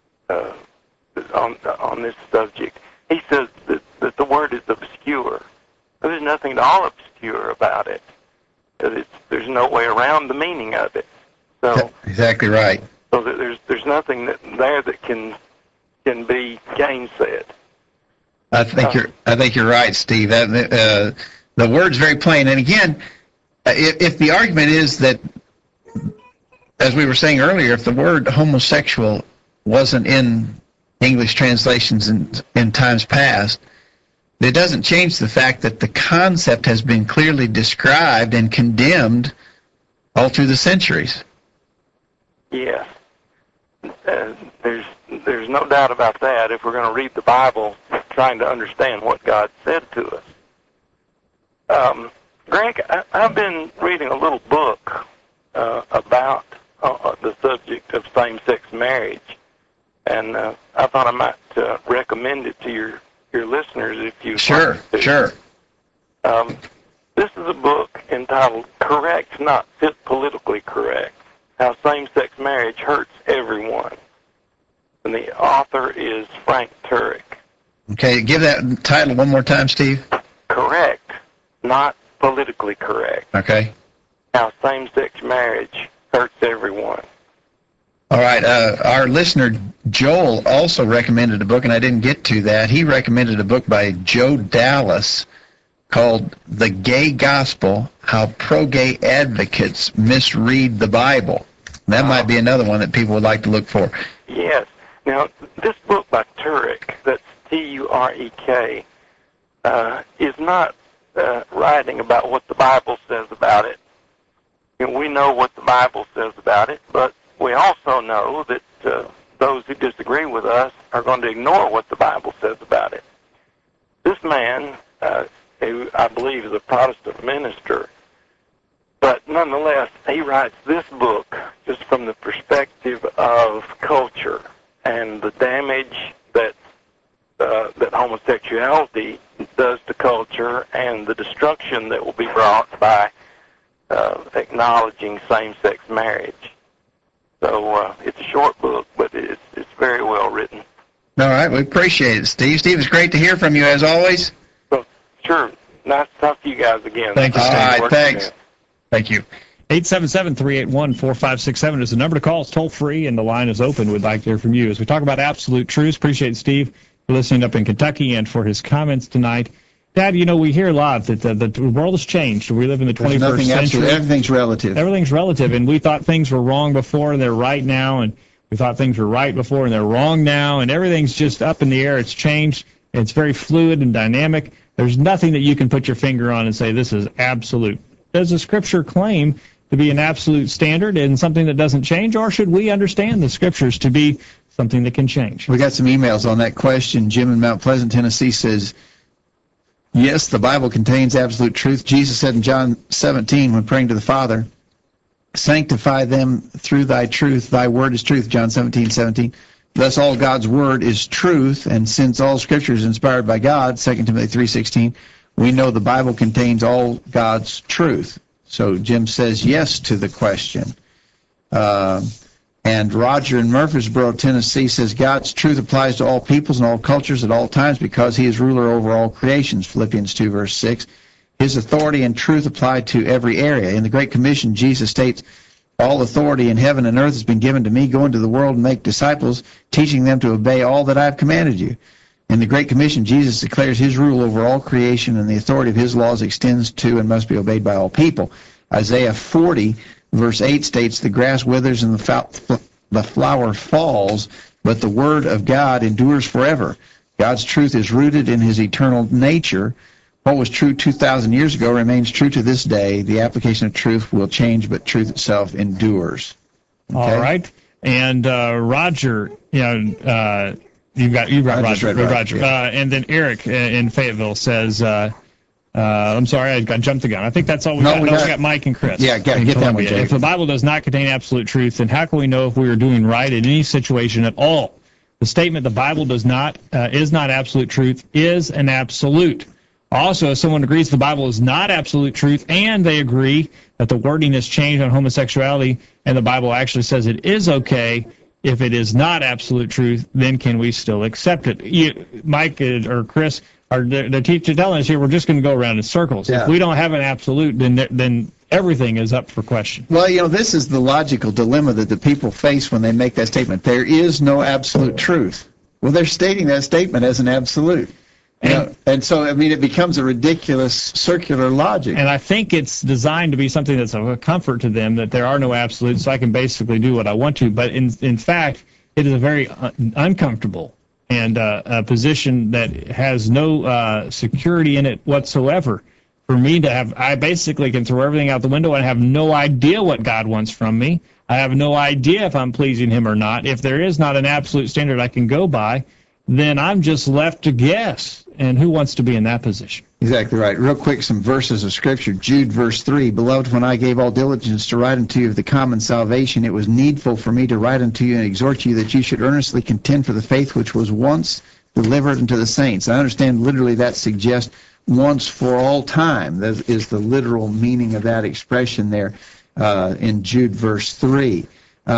on this subject, he says that the word is obscure. There's nothing at all obscure about it. There's no way around the meaning of it. So exactly right. So there's nothing there that can be gainsaid. I think you're right, Steve. The word's very plain. And again, if the argument is that, as we were saying earlier, if the word homosexual wasn't in English translations in times past, it doesn't change the fact that the concept has been clearly described and condemned all through the centuries. Yes. There's no doubt about that. If we're going to read the Bible, trying to understand what God said to us. Greg, I've been reading a little book about the subject of same-sex marriage, and I thought I might recommend it to your listeners if you Sure. This is a book entitled "Correct, Not Politically Correct: How Same-Sex Marriage Hurts Everyone," and the author is Frank Turek. Okay, give that title one more time, Steve. Correct, Not Politically Correct. Okay. How same-sex marriage hurts everyone. All right. Our listener, Joel, also recommended a book, and I didn't get to that. He recommended a book by Joe Dallas called The Gay Gospel, How Pro-Gay Advocates Misread the Bible. That might be another one that people would like to look for. Yes. Now, this book by Turek, that's Turek, is not writing about what the Bible says about it. And we know what the Bible says about it, but we also know that those who disagree with us are going to ignore what the Bible says about it. This man, who I believe is a Protestant minister, but nonetheless, he writes this book just from the perspective of culture and the damage that homosexuality does to culture and the destruction that will be brought by acknowledging same-sex marriage. So it's a short book, but it's very well written. All right, we appreciate it, Steve. Steve, it's great to hear from you as always. So, sure. Nice to talk to you guys again. Thank you, All Steve. right, thanks. Thank you. 877-381-4567 is the number to call. It's toll free, and the line is open. We'd like to hear from you. As we talk about absolute truth, appreciate Steve for listening up in Kentucky and for his comments tonight. Dad, we hear a lot that the world has changed. We live in the 21st century. Everything's relative. Everything's relative, and we thought things were wrong before, and they're right now, and we thought things were right before, and they're wrong now, and everything's just up in the air. It's changed. It's very fluid and dynamic. There's nothing that you can put your finger on and say this is absolute. Does the Scripture claim to be an absolute standard and something that doesn't change, or should we understand the Scriptures to be something that can change? We got some emails on that question. Jim in Mount Pleasant, Tennessee says, yes, the Bible contains absolute truth. Jesus said in John 17 when praying to the Father, sanctify them through thy truth. Thy word is truth, John 17:17. Thus all God's word is truth, and since all Scripture is inspired by God, 2 Timothy 3:16, we know the Bible contains all God's truth. So Jim says yes to the question. And Roger in Murfreesboro, Tennessee says God's truth applies to all peoples and all cultures at all times because he is ruler over all creations, Philippians 2, verse 6. His authority and truth apply to every area. In the Great Commission, Jesus states, all authority in heaven and earth has been given to me. Go into the world and make disciples, teaching them to obey all that I have commanded you. In the Great Commission, Jesus declares his rule over all creation, and the authority of his laws extends to and must be obeyed by all people. Isaiah 40, verse 8 states, the grass withers and the flower falls, but the word of God endures forever. God's truth is rooted in his eternal nature. What was true 2,000 years ago remains true to this day. The application of truth will change, but truth itself endures. Okay? All right. And Roger, you've got Roger. Roger. Yeah. And then Eric in Fayetteville says, I'm sorry, I jumped the gun. I think that's all we got. We got Mike and Chris. Yeah, get that one, Jake. If the Bible does not contain absolute truth, then how can we know if we are doing right in any situation at all? The statement the Bible does not is not absolute truth is an absolute. Also, if someone agrees the Bible is not absolute truth and they agree that the wording has changed on homosexuality and the Bible actually says it is okay, if it is not absolute truth, then can we still accept it? Mike or Chris, the teacher telling us here we're just going to go around in circles. Yeah. If we don't have an absolute, then everything is up for question. Well, this is the logical dilemma that the people face when they make that statement. There is no absolute truth. Well, they're stating that statement as an absolute. And so, it becomes a ridiculous circular logic. And I think it's designed to be something that's of a comfort to them, that there are no absolutes, so I can basically do what I want to. But in fact, it is a very uncomfortable and a position that has no security in it whatsoever. For me to have, I basically can throw everything out the window and have no idea what God wants from me. I have no idea if I'm pleasing him or not. If there is not an absolute standard I can go by, then I'm just left to guess. And who wants to be in that position? Exactly right. Real quick, some verses of Scripture. Jude, verse 3, Beloved, when I gave all diligence to write unto you of the common salvation, it was needful for me to write unto you and exhort you that you should earnestly contend for the faith which was once delivered unto the saints. I understand literally that suggests once for all time. That is the literal meaning of that expression there in Jude, verse 3.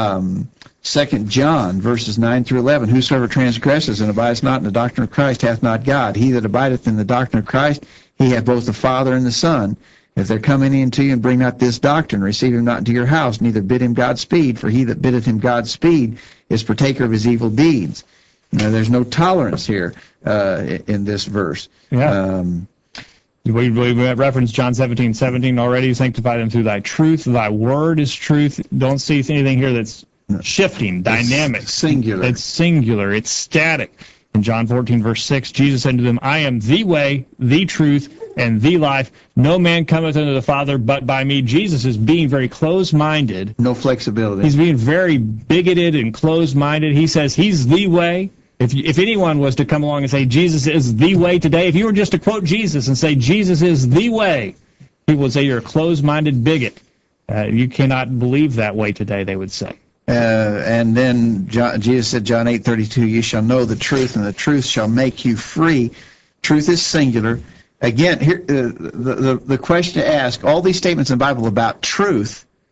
2 John, verses 9 through 11, Whosoever transgresses and abides not in the doctrine of Christ hath not God. He that abideth in the doctrine of Christ, he hath both the Father and the Son. If there come any unto you and bring not this doctrine, receive him not into your house, neither bid him Godspeed, for he that biddeth him Godspeed is partaker of his evil deeds. There's no tolerance here in this verse. Yeah. We referenced John 17:17 already. Sanctify them through thy truth. Thy word is truth. Don't see anything here that's shifting, dynamic. It's singular. It's singular. It's static. In John 14, verse 6, Jesus said to them, I am the way, the truth, and the life. No man cometh unto the Father but by me. Jesus is being very closed-minded. No flexibility. He's being very bigoted and closed-minded. He says he's the way. If anyone was to come along and say Jesus is the way today, if you were just to quote Jesus and say Jesus is the way, people would say you're a closed-minded bigot. You cannot believe that way today, they would say. And then Jesus said, John 8:32, you shall know the truth, and the truth shall make you free. Truth is singular. Again, here the question to ask, all these statements in the Bible about truth,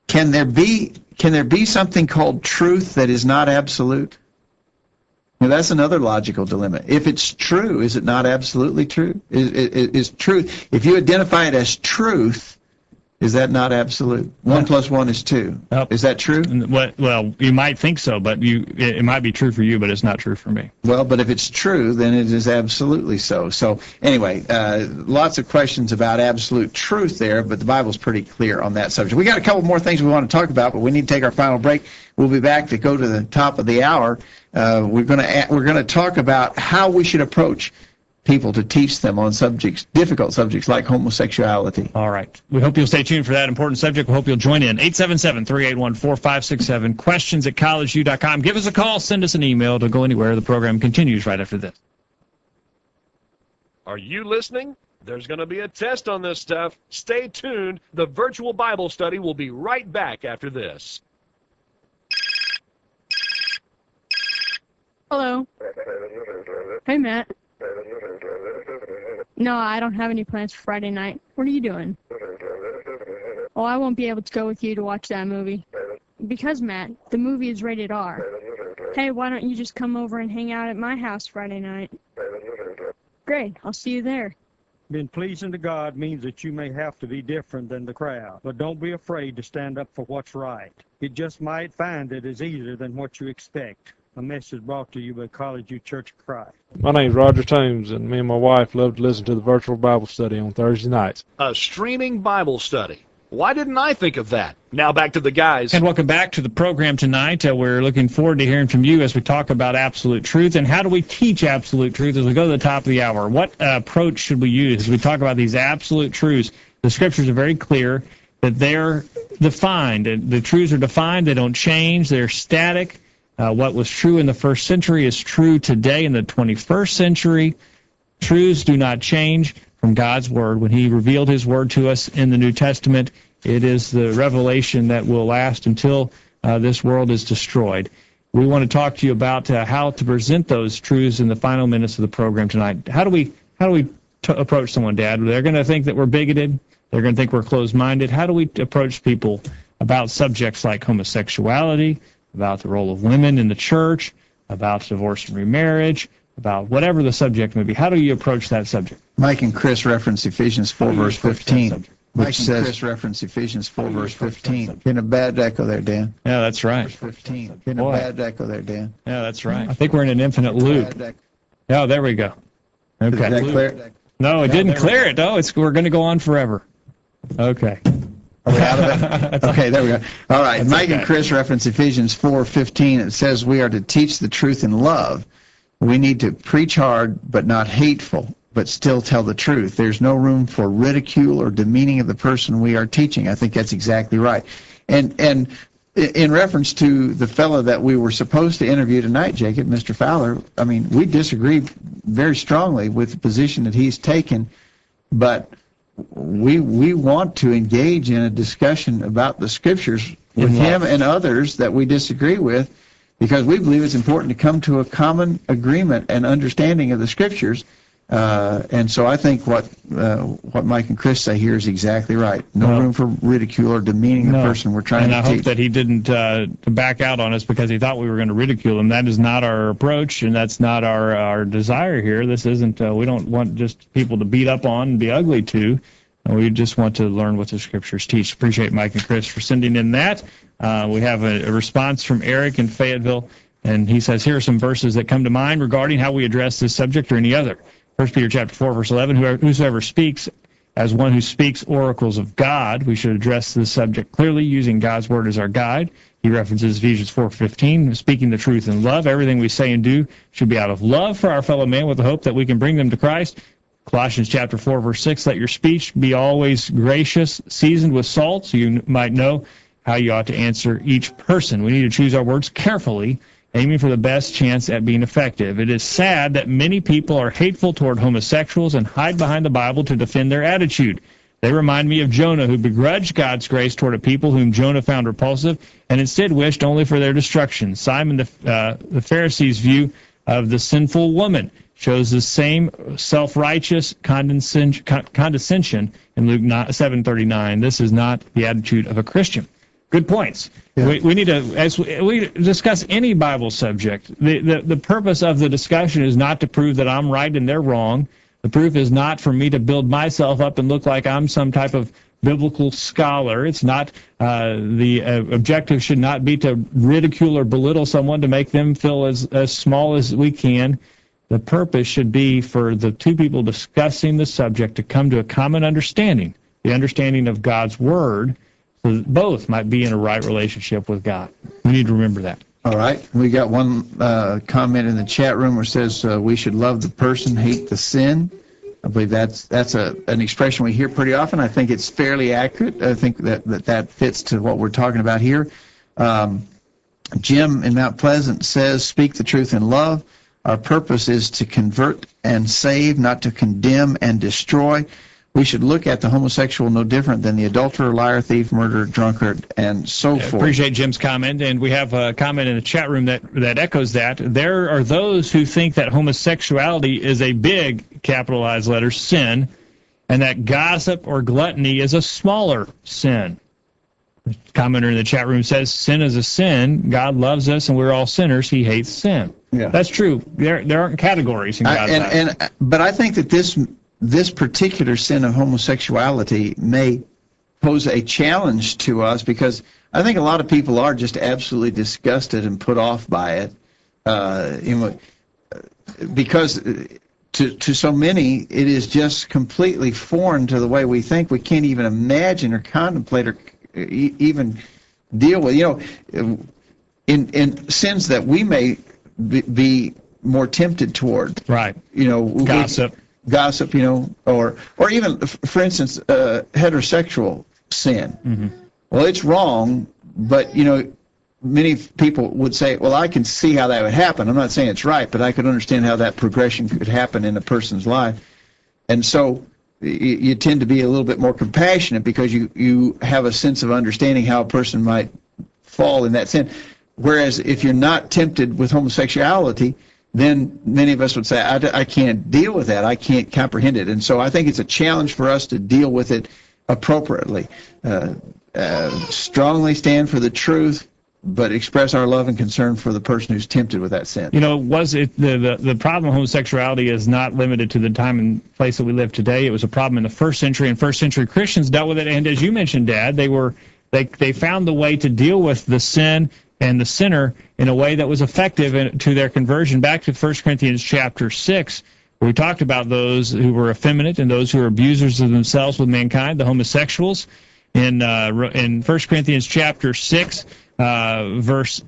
Can there be something called truth that is not absolute? Now, that's another logical dilemma. If it's true, is it not absolutely true? Is truth, if you identify it as truth, is that not absolute? 1 + 1 is 2. Is that true? Well, you might think so, but it might be true for you, but it's not true for me. Well, but if it's true, then it is absolutely so. So anyway, lots of questions about absolute truth there, but the Bible's pretty clear on that subject. We got a couple more things we want to talk about, but we need to take our final break. We'll be back to go to the top of the hour. We're going to talk about how we should approach people to teach them on difficult subjects like homosexuality. All right. We hope you'll stay tuned for that important subject. We hope you'll join in. 877-381-4567. Questions@collegeview.com. Give us a call. Send us an email. To go anywhere. The program continues right after this. Are you listening? There's going to be a test on this stuff. Stay tuned. The virtual Bible study will be right back after this. Hello. Hey, Matt. No, I don't have any plans for Friday night. What are you doing? Oh, I won't be able to go with you to watch that movie. Because, Matt, the movie is rated R. Hey, why don't you just come over and hang out at my house Friday night? Great, I'll see you there. Being pleasing to God means that you may have to be different than the crowd, but don't be afraid to stand up for what's right. You just might find it is easier than what you expect. A message brought to you by College View Church of Christ. My name's Roger Toombs, and me and my wife love to listen to the virtual Bible study on Thursday nights. A streaming Bible study. Why didn't I think of that? Now back to the guys. And welcome back to the program tonight. We're looking forward to hearing from you as we talk about absolute truth and how do we teach absolute truth as we go to the top of the hour. What approach should we use as we talk about these absolute truths? The scriptures are very clear that they're defined. The truths are defined. They don't change. They're static. What was true in the first century is true today in the 21st century. Truths do not change from God's Word. When He revealed His Word to us in the New Testament, it is the revelation that will last until this world is destroyed. We want to talk to you about how to present those truths in the final minutes of the program tonight. How do we approach someone, Dad? They're going to think that we're bigoted. They're going to think we're closed-minded. How do we approach people about subjects like homosexuality, about the role of women in the church, about divorce and remarriage, about whatever the subject may be? How do you approach that subject? Mike and Chris reference Ephesians 4, verse 15, which says, Chris reference Ephesians 4, verse 15. Getting a bad echo there, Dan. Yeah, that's right. Verse 15. Getting a bad echo there, Dan. Yeah, that's right. I think we're in an infinite loop. Oh, there we go. Okay. Did that clear? No, it didn't clear it. No, we're going to go on forever. Okay. Are we out of it? Okay, there we go. All right, Mike and Chris reference Ephesians 4:15. It says we are to teach the truth in love. We need to preach hard, but not hateful, but still tell the truth. There's no room for ridicule or demeaning of the person we are teaching. I think that's exactly right. And in reference to the fellow that we were supposed to interview tonight, Jacob, Mr. Fowler, I mean, we disagree very strongly with the position that he's taken, but we want to engage in a discussion about the Scriptures with him and others that we disagree with, because we believe it's important to come to a common agreement and understanding of the Scriptures. And so I think what Mike and Chris say here is exactly right. No room for ridicule or demeaning the person we're trying to teach. And I hope that he didn't back out on us because he thought we were going to ridicule him. That is not our approach, and that's not our desire here. This isn't. We don't want just people to beat up on and be ugly to. We just want to learn what the Scriptures teach. Appreciate Mike and Chris for sending in that. We have a response from Eric in Fayetteville, and he says, here are some verses that come to mind regarding how we address this subject or any other. 1 Peter chapter 4, verse 11, whosoever speaks as one who speaks oracles of God, we should address this subject clearly using God's Word as our guide. He references Ephesians 4:15, speaking the truth in love. Everything we say and do should be out of love for our fellow man with the hope that we can bring them to Christ. Colossians chapter 4, verse 6, let your speech be always gracious, seasoned with salt, so you might know how you ought to answer each person. We need to choose our words carefully, aiming for the best chance at being effective. It is sad that many people are hateful toward homosexuals and hide behind the Bible to defend their attitude. They remind me of Jonah, who begrudged God's grace toward a people whom Jonah found repulsive and instead wished only for their destruction. Simon the Pharisee's view of the sinful woman shows the same self-righteous condescension in Luke 7:39. This is not the attitude of a Christian. Good points. Yeah. We need to, as we discuss any Bible subject, the purpose of the discussion is not to prove that I'm right and they're wrong. The proof is not for me to build myself up and look like I'm some type of biblical scholar. It's not, the objective should not be to ridicule or belittle someone to make them feel as small as we can. The purpose should be for the two people discussing the subject to come to a common understanding, the understanding of God's Word, so that both might be in a right relationship with God. We need to remember that. All right. We got one comment in the chat room where it says we should love the person, hate the sin. I believe that's an expression we hear pretty often. I think it's fairly accurate. I think that fits to what we're talking about here. Jim in Mount Pleasant says, speak the truth in love. Our purpose is to convert and save, not to condemn and destroy. We should look at the homosexual no different than the adulterer, liar, thief, murderer, drunkard, and so forth. Appreciate Jim's comment, and we have a comment in the chat room that echoes that. There are those who think that homosexuality is a big, capitalized letter, sin, and that gossip or gluttony is a smaller sin. The commenter in the chat room says, sin is a sin. God loves us, and we're all sinners. He hates sin. Yeah. That's true. There aren't categories in God's eyes. But I think that this particular sin of homosexuality may pose a challenge to us, because I think a lot of people are just absolutely disgusted and put off by it. Because to so many, it is just completely foreign to the way we think. We can't even imagine or contemplate or even deal with. In sins that we may be more tempted toward. Right. Gossip, or even, for instance, heterosexual sin. Mm-hmm. Well, it's wrong, but, many people would say, well, I can see how that would happen. I'm not saying it's right, but I could understand how that progression could happen in a person's life. And so you tend to be a little bit more compassionate because you have a sense of understanding how a person might fall in that sin. Whereas if you're not tempted with homosexuality, then many of us would say, I can't deal with that. I can't comprehend it. And so I think it's a challenge for us to deal with it appropriately. Strongly stand for the truth, but express our love and concern for the person who's tempted with that sin. The problem of homosexuality is not limited to the time and place that we live today. It was a problem in the first century, and first century Christians dealt with it. And as you mentioned, Dad, they found the way to deal with the sin and the sinner in a way that was effective to their conversion. Back to 1 Corinthians chapter 6, where we talked about those who were effeminate and those who were abusers of themselves with mankind, the homosexuals. In 1 Corinthians chapter 6, verse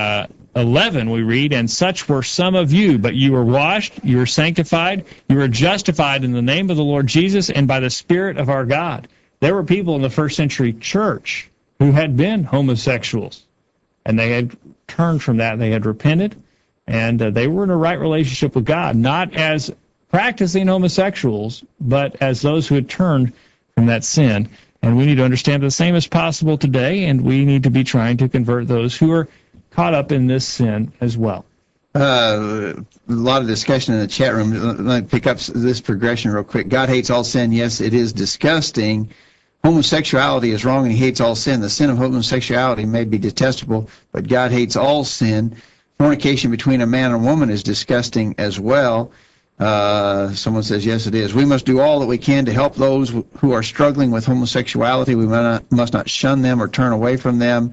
11, we read, and such were some of you, but you were washed, you were sanctified, you were justified in the name of the Lord Jesus and by the Spirit of our God. There were people in the first century church who had been homosexuals, and they had turned from that. They had repented, and they were in a right relationship with God, not as practicing homosexuals, but as those who had turned from that sin. And we need to understand the same is possible today, and we need to be trying to convert those who are caught up in this sin as well. A lot of discussion in the chat room. Let me pick up this progression real quick. God hates all sin. Yes, it is disgusting. Homosexuality is wrong, and he hates all sin. The sin of homosexuality may be detestable, but God hates all sin. Fornication between a man and a woman is disgusting as well. Someone says, yes, it is. We must do all that we can to help those who are struggling with homosexuality. We must not shun them or turn away from them.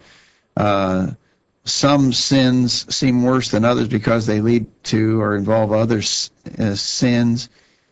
Some sins seem worse than others because they lead to or involve other sins.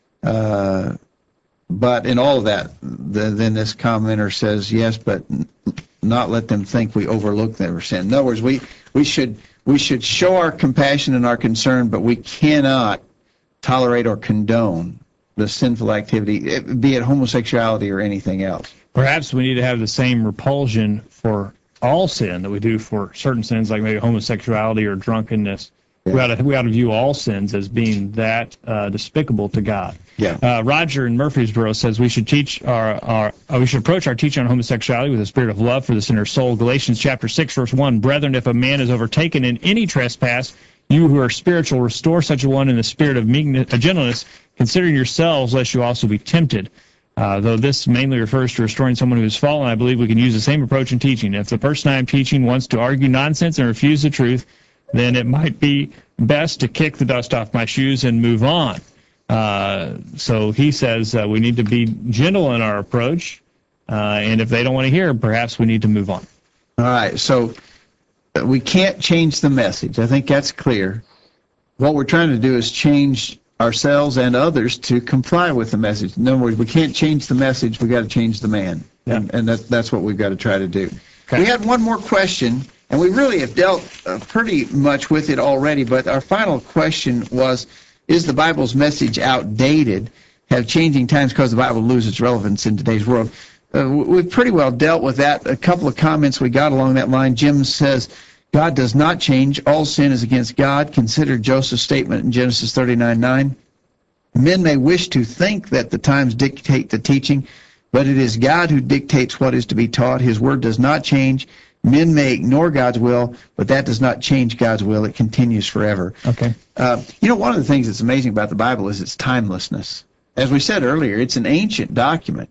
But in all of that, then this commenter says, yes, but not let them think we overlook their sin. In other words, we should show our compassion and our concern, but we cannot tolerate or condone the sinful activity, be it homosexuality or anything else. Perhaps we need to have the same repulsion for all sin that we do for certain sins, like maybe homosexuality or drunkenness. Yeah. We ought to view all sins as being that despicable to God. Yeah. Roger in Murfreesboro says we should we should approach our teaching on homosexuality with a spirit of love for the sinner's soul. Galatians chapter 6, verse 1, brethren, if a man is overtaken in any trespass, you who are spiritual, restore such a one in the spirit of meekness, gentleness, considering yourselves, lest you also be tempted. Though this mainly refers to restoring someone who has fallen, I believe we can use the same approach in teaching. If the person I am teaching wants to argue nonsense and refuse the truth, then it might be best to kick the dust off my shoes and move on. So he says we need to be gentle in our approach, and if they don't want to hear, perhaps we need to move on. All right, so we can't change the message. I think that's clear. What we're trying to do is change ourselves and others to comply with the message. In other words, we can't change the message, we got to change the man. Yeah. And that's what we've got to try to do. Okay. We had one more question, and we really have dealt pretty much with it already, but our final question was, is the Bible's message outdated? Have changing times caused the Bible to lose its relevance in today's world? We've pretty well dealt with that. A couple of comments we got along that line. Jim says, God does not change. All sin is against God. Consider Joseph's statement in Genesis 39:9. Men may wish to think that the times dictate the teaching, but it is God who dictates what is to be taught. His word does not change. Men may ignore God's will, but that does not change God's will. It continues forever. Okay. One of the things that's amazing about the Bible is its timelessness. As we said earlier, it's an ancient document.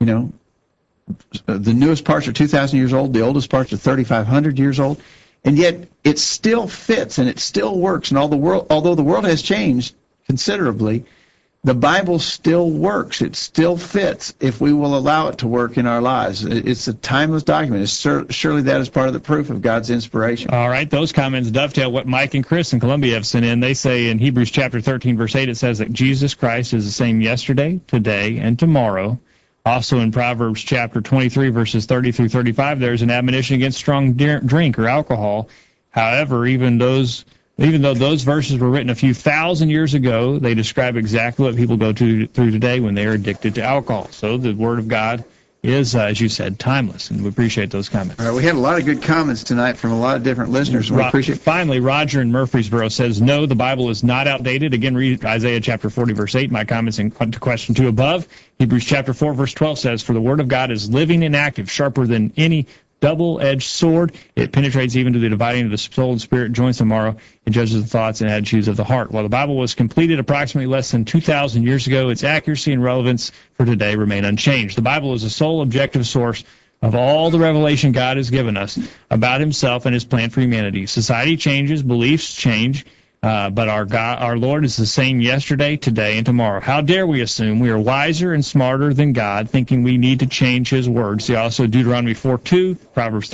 The newest parts are 2,000 years old. The oldest parts are 3,500 years old. And yet it still fits and it still works. And although the world has changed considerably, the Bible still works. It still fits if we will allow it to work in our lives. It's a timeless document. Surely that is part of the proof of God's inspiration. All right, those comments dovetail what Mike and Chris in Columbia have sent in. They say in Hebrews chapter 13, verse 8, it says that Jesus Christ is the same yesterday, today, and tomorrow. Also in Proverbs chapter 23, verses 30 through 35, there's an admonition against strong drink or alcohol. However, even though those verses were written a few thousand years ago, they describe exactly what people go through today when they are addicted to alcohol. So the Word of God is, as you said, timeless, and we appreciate those comments. All right, we had a lot of good comments tonight from a lot of different listeners. We appreciate. Finally, Roger in Murfreesboro says, no, the Bible is not outdated. Again, read Isaiah chapter 40, verse 8. My comments to question 2 above. Hebrews chapter 4, verse 12 says, for the Word of God is living and active, sharper than any double-edged sword. It penetrates even to the dividing of the soul and spirit, joints and marrow. It judges the thoughts and attitudes of the heart. While the Bible was completed approximately less than 2,000 years ago, its accuracy and relevance for today remain unchanged. The Bible is the sole objective source of all the revelation God has given us about himself and his plan for humanity. Society changes, beliefs change, but our Lord is the same yesterday, today, and tomorrow. How dare we assume we are wiser and smarter than God, thinking we need to change his words? See also Deuteronomy 4:2, Proverbs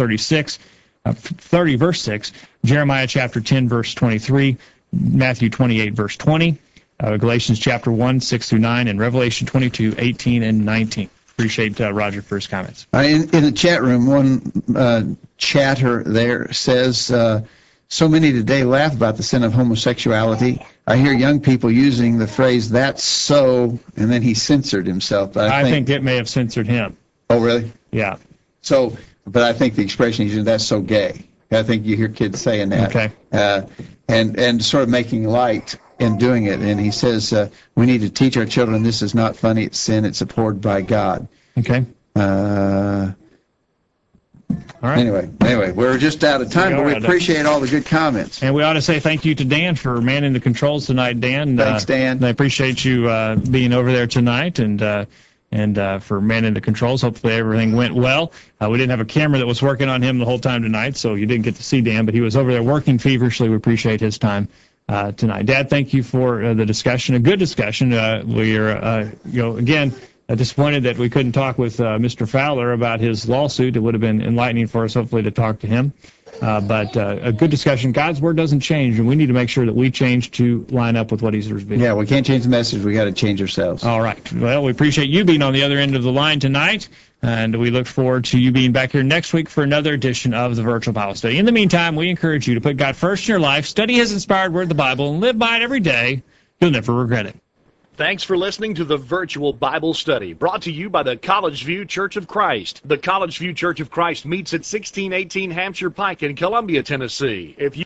30, verse 6, Jeremiah chapter 10, verse 23, Matthew 28, verse 20, Galatians chapter 1, 6 through 9, and Revelation 22, 18 and 19. Appreciate Roger for his comments. In the chat room, one chatter there says, so many today laugh about the sin of homosexuality. I hear young people using the phrase, that's so, and then he censored himself. But I think it may have censored him. Oh, really? Yeah. So, but I think the expression he's using, that's so gay. I think you hear kids saying that. Okay. And sort of making light and doing it. And he says, we need to teach our children this is not funny, it's sin, it's abhorred by God. Okay. All right. Anyway, we're just out of time, but we appreciate all the good comments. And we ought to say thank you to Dan for manning the controls tonight, Dan. Thanks, Dan. I appreciate you being over there tonight and for manning the controls. Hopefully everything went well. We didn't have a camera that was working on him the whole time tonight, so you didn't get to see Dan, but he was over there working feverishly. We appreciate his time tonight. Dad, thank you for the discussion, a good discussion. We're, again, disappointed that we couldn't talk with Mr. Fowler about his lawsuit. It would have been enlightening for us, hopefully, to talk to him. But a good discussion. God's word doesn't change, and we need to make sure that we change to line up with what he's revealed. Yeah, we can't change the message. We got to change ourselves. All right. Well, we appreciate you being on the other end of the line tonight, and we look forward to you being back here next week for another edition of the Virtual Bible Study. In the meantime, we encourage you to put God first in your life, study his inspired word, the Bible, and live by it every day. You'll never regret it. Thanks for listening to the Virtual Bible Study, brought to you by the College View Church of Christ. The College View Church of Christ meets at 1618 Hampshire Pike in Columbia, Tennessee. If you